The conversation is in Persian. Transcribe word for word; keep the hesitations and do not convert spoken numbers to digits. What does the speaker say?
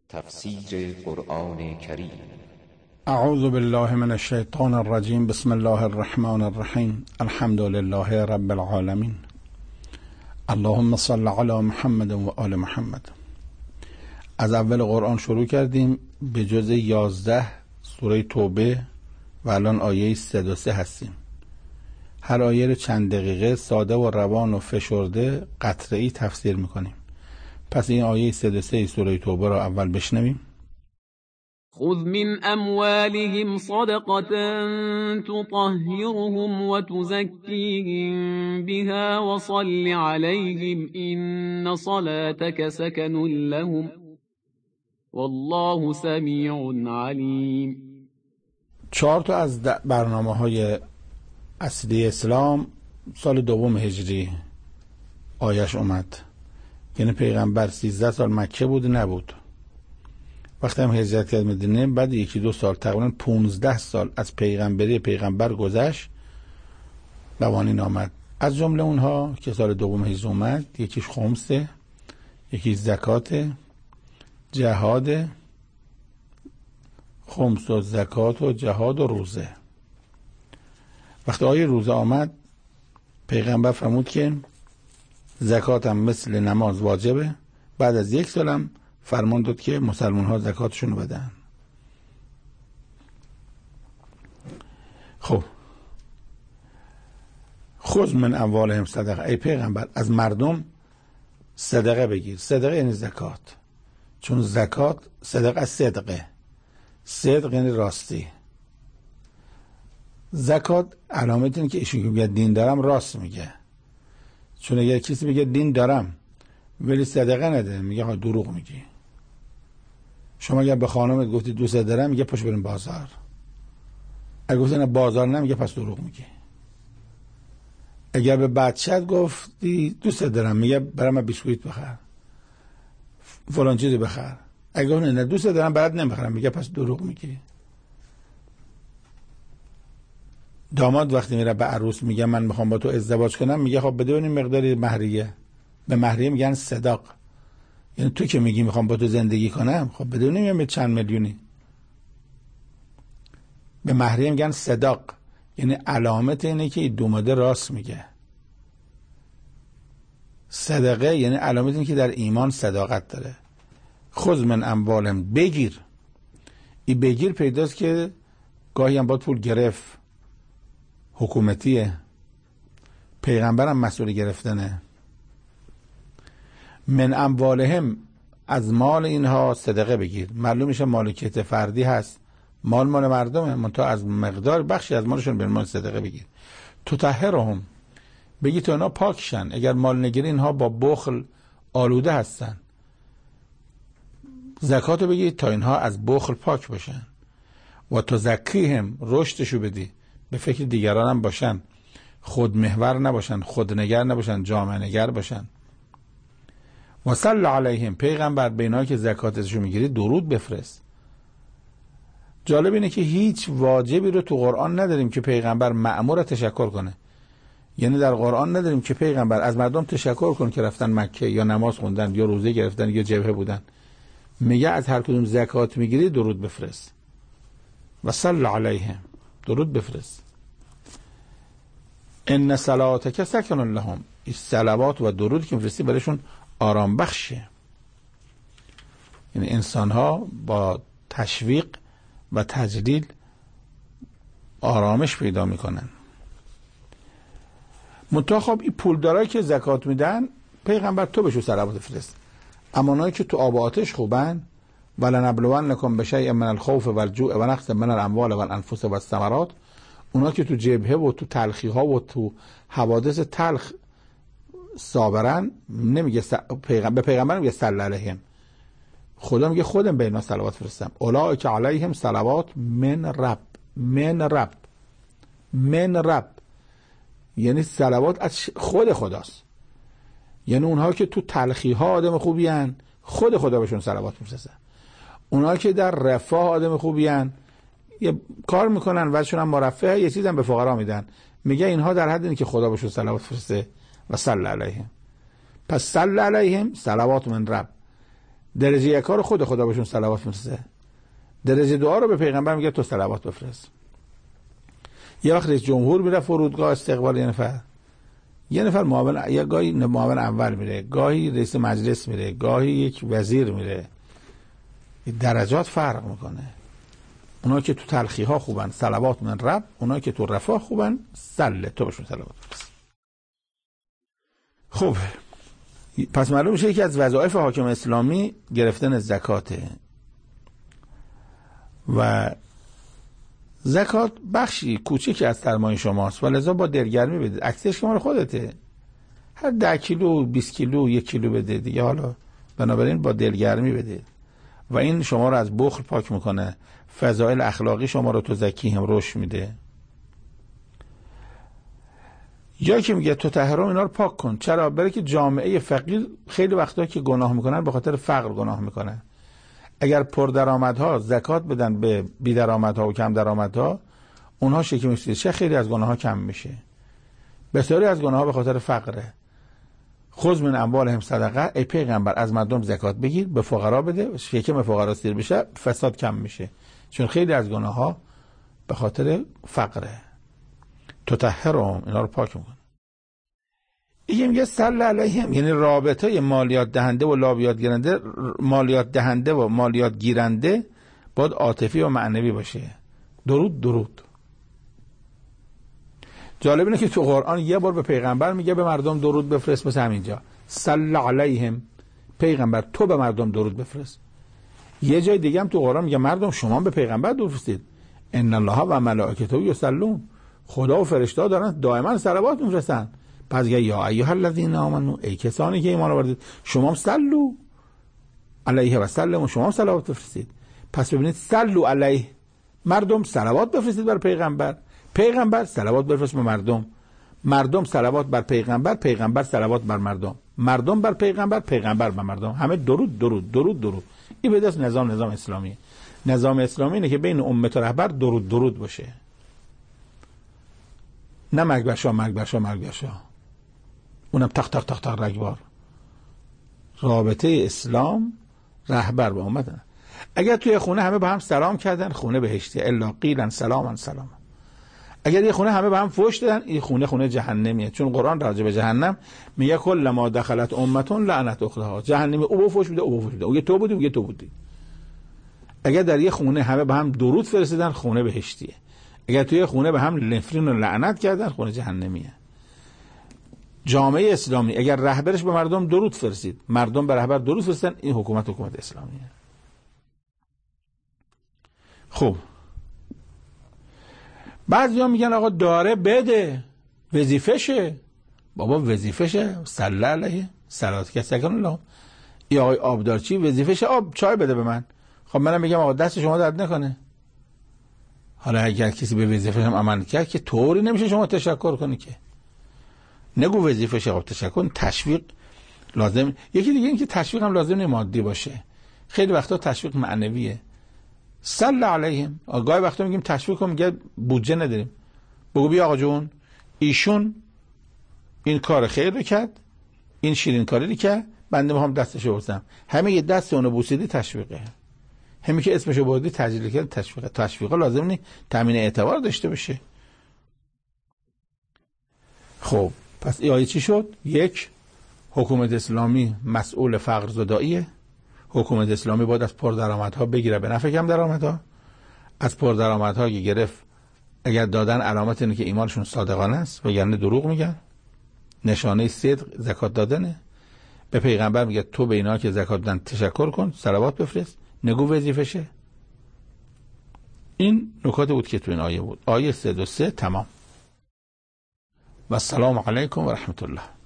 تفسیر قرآن کریم. اعوذ بالله من الشیطان الرجیم. بسم الله الرحمن الرحیم. الحمد لله رب العالمین. اللهم صل علی محمد و آل محمد. از اول قرآن شروع کردیم به جز یازده سوره توبه و الان آیه صد و سه هستیم. هر آیه رو چند دقیقه ساده و روان و فشرده قطعی تفسیر میکنیم. پس این آیه صد و سه سوره توبه را اول بشنویم. خذ من اموالهم صدقة تطهرهم وتزكيهم بها وصل عليهم إن صلاتك سكن لهم والله سميع عليم. چهار تا از برنامه های اصلی اسلام سال دوم هجری آیش اومد. یعنی پیغمبر سیزده سال مکه بود نبود. وقتی هم هجرت کرد مدینه، بعد یکی دو سال تقریبا پونزده سال از پیغمبری پیغمبر گذشت، قوانین آمد. از جمله اونها که سال دوم هجری اومد، یکیش خمسه، یکیش زکات، جهاد، خمس و زکات و جهاد و روزه. وقتی آیه روزه آمد، پیغمبر فرمود که زکات هم مثل نماز واجبه. بعد از یک سال هم فرمان داد که مسلمان ها زکاتشون رو بدن. خب خذ من اموالهم صدقه، ای پیغمبر از مردم صدقه بگیر. صدقه یعنی زکات، چون زکات صدقه از صدقه، صدق یعنی راستی. زکات علامت اینه که ایشون که میگه دین دارم راست میگه. چون اگر کسی بگه دین دارم ولی صدقه نده، میگه ها دروغ میگی. شما اگر به خانمت گفتی دوست دارم، میگه پاش بریم بازار. اگر گفتی نه بازار نه، میگه پس دروغ میگی. اگر به بچت گفتی دوست دارم، میگه برام من بیسکویت بخر، فلان چیزی بخر. اگر گفتی نه دوست دارم برات نمیخرم، میگه پس دروغ میگی. داماد وقتی میره به عروس میگه من میخوام با تو ازدواج کنم، میگه خب بده این مقداری مهریه. به مهریه میگن صداق. یعنی تو که میگی میخوام با تو زندگی کنم، خب بده نمیگم چند میلیونی. به مهریه میگن صداق، یعنی علامت اینه که دوماده راست میگه. صدقه یعنی علامت اینه که در ایمان صداقت داره. خذ من اموالهم، بگیر. این بگیر پیداست که گاهی هم باید پول گرفت، حکومتیه، پیغمبرم مسئول گرفتنه. من اموالهم، از مال اینها صدقه بگیر. معلوم میشه مالکیت فردی هست، مال مال مردمه، منتها از مقدار بخشی از مالشون به مال صدقه بگیر. تطهرهم، بگی تو اینا پاکشن. اگر مال نگیری اینها با بخل آلوده هستن، زکاتو بگی تا اینها از بخل پاک باشن. و تزکیهم، رشدشو بدی، به فکر دیگران هم باشن، خودمحور نباشن، خودنگر نباشن، جامعه نگر باشن. و صل علیهم، پیغمبر به اینایی که زکاتشو میگیری درود بفرست. جالب اینه که هیچ واجبی رو تو قرآن نداریم که پیغمبر مأمور تشکر کنه. یعنی در قرآن نداریم که پیغمبر از مردم تشکر کنه که رفتن مکه یا نماز خوندن یا روزه گرفتن یا جبهه بودن. میگه از هر کدوم زکات میگیری درود بفرست. و صل علیهم، درود بفرست. ان صلاتک سکن لهم، این صلوات و درود که میفرستی برایشون آرام بخشه. یعنی انسان ها با تشویق و تجلیل آرامش پیدا میکنن. منتها خب این پولدارایی که زکات میدن، پیغمبر تو بهشون صلوات فرست. اما اونایی که تو آب و آتش خوبن، ولنبلونکم بشیء من الخوف والجوع و نقص من الاموال والانفس والثمرات، اونا که تو جبهه و تو تلخی ها و تو حوادث تلخ صابرن، نمیگه س... پیغمبر به پیغمبر میگه صلی علیهم، خدا میگه خودم به اینا صلوات فرستم. اولئک علیهم صلوات من رب، من رب، من رب، یعنی صلوات از خود خداست. یعنی اونها که تو تلخی ها آدم خوبی هن، خود خدا بهشون صلوات میفرسته. اونها که در رفاه آدم خوبی هن، یه کار میکنن وجهشون هم مرفه، یه چیزی هم به فقرا میدن، میگه اینها در حد اینه که خدا بهشون صلوات فرسته. و صلی علیهم، پس صلی علیهم صلوات من رب. درجه یکا رو خود خدا بهشون صلوات میفرسته، درجه دعا رو به پیغمبر میگه تو صلوات بفرست. یه وقت رئیس جمهور میره فرودگاه استقبال یه نفر، یه نفر معاون، یا گاهی معاون اول میره، گاهی رئیس مجلس میره، گاهی یک وزیر میره، درجات فرق میکنه. اونا که تو تلخی ها خوبن صلوات من رب، اونا که تو رفاه خوبن سله تو بهشون صلوات بفرست. خب پس معلوم میشه یکی از وظایف حاکم اسلامی گرفتن زکاته و زکات بخشی کوچیکی از سرمایه شماست و لذا با دلگرمی بدید، اکثرش که مال خودته، هر ده کیلو بیست کیلو یک کیلو بده دیگه، حالا بنابراین با دلگرمی بدید و این شما رو از بخل پاک میکنه، فضائل اخلاقی شما رو تو زکی هم رشد میده. یا که میگه تو طهرم اینا رو پاک کن. چرا؟ برای که جامعه فقیر خیلی وقتا که گناه میکنن به خاطر فقر گناه میکنن. اگر پردرآمدها زکات بدن به بی درآمدها و کم درآمدها، اونها شکم چه خیلی از گناهها کم میشه. بسیاری از گناهها به خاطر فقره. خذ من اموالهم صدقه، ای پیغمبر از مردم زکات بگیر به فقرا بده، شکم فقرا سیر بشه فساد کم میشه، چون خیلی از گناهها به خاطر فقره. تطهرهم اینا رو پاک میکنه. این میگه صلی علیهم، یعنی رابطه مالیات دهنده و لابیات گیرنده، مالیات دهنده و مالیات گیرنده باید عاطفی و معنوی باشه. درود درود. جالب اینه که تو قرآن یه بار به پیغمبر میگه به مردم درود بفرست، مثل همینجا صلی علیهم، پیغمبر تو به مردم درود بفرست. یه جای دیگه هم تو قرآن میگه مردم شما به پیغمبر درود بفرستید. ان الله و ملائکته یصلون، خدا و فرشته‌ها دارن دائما صلوات میفرستن. پس یا یا ایها الذین آمنو، ای کسانی که ایمان آوردید شما هم صلوا علیه و سلم، شما هم صلوات بفرستید. پس ببینید صلوا علیه، مردم صلوات بفرستید بر پیغمبر، پیغمبر صلوات بفرست به مردم، مردم صلوات بر پیغمبر، پیغمبر صلوات بر مردم، مردم بر پیغمبر، پیغمبر بر مردم، همه درود درود درود درود. این به دست نظام نظام اسلامی. نظام اسلامی اینه که بین امت و رهبر درود درود باشه، نه مرگ بر شاه مرگ بر شاه مرگ بر شاه، اونم تق تق تق تق رگبار. رابطه اسلام رهبر با امت. اگر توی خونه همه با هم سلام کردن خونه بهشتی، الا قیلا سلاما سلاما. اگر یه خونه همه با هم فحش دادن این خونه خونه جهنمیه، چون قرآن راجع به جهنم میگه کل ما دخلت امتون لعنت اختها، جهنمی او فحش میده او فحش میده، او تو بودی او تو بودی. اگر در یه خونه همه با هم درود فرستادن خونه بهشتیه، اگر توی خونه به هم نفرین و لعنت کردن خونه جهنمیه. جامعه اسلامی اگر رهبرش به مردم درود فرستید، مردم به رهبر درود فرستن، این حکومت حکومت اسلامیه. خب بعضیا میگن آقا داره بده، وظیفشه. بابا وظیفشه، صلی علیه صلوات که سکن الله. ای آقای آبدارچی وظیفشه آب چای بده به من. خب منم میگم آقا دست شما درد نکنه. حالا اگر کسی به وظیفه‌ش هم عمل کرد که طوری نمیشه شما تشکر کنی که. نگو وظیفه آقا تشکر، تشویق لازم. یکی دیگه این که تشویق هم لازم نیست مادی باشه، خیلی وقتا تشویق معنویه. صلی علیهم، گاهی وقتا میگیم تشویق کنیم میگه بودجه نداریم، بگو بیا آقا جون ایشون این کار خیر رو کرد، این شیرین کاری رو کرد، بنده میخوام دستشو بوسم. همه یه دست اونو بوسیدی تشویقه، همین که اسمشو بردی تجلیل کرد تشویقه. تشویقه لازم نیست تامین اعتبار داشته باشه. خب پس این آیه چی شد؟ یک، حکومت اسلامی مسئول فقر زداییه. حکومت اسلامی باید از پردرآمدها بگیره به نفع کم درآمدها. از پردرآمدها که گرفت اگر دادن علامت اینه که ایمانشون صادقانه است وگرنه دروغ میگن. نشانه صدق زکات دادنه. به پیغمبر میگه تو به اینا که زکات دادن تشکر کن، صلوات بفرست، نگو وظیفشه. این نکات بود که تو این آیه بود. آیه سه و سه تمام. و السلام علیکم و رحمت الله.